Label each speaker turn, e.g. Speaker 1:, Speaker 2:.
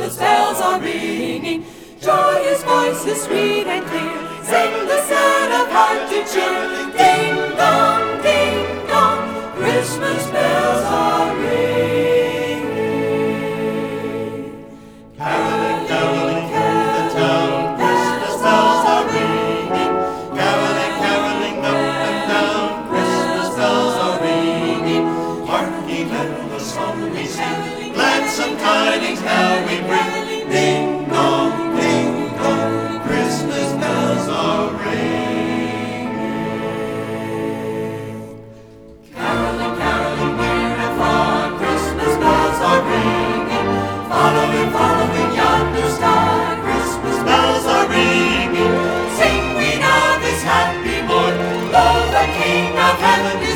Speaker 1: Christmas bells are ringing. Joyous voices sweet and clear sing the sad of heart to cheer. Ding dong, Christmas bells are ringing.
Speaker 2: Caroling, caroling through the town, Christmas bells are ringing. Caroling, caroling up and down, Christmas bells are ringing. Hark ye, let the song we sing, gladsome tidings now we bring. Ding dong, Christmas bells are ringing.
Speaker 1: Caroling, caroling near and far, Christmas bells are ringing. Following, following yonder star, Christmas bells are ringing. Sing we now this happy morn, lo, the King of Heaven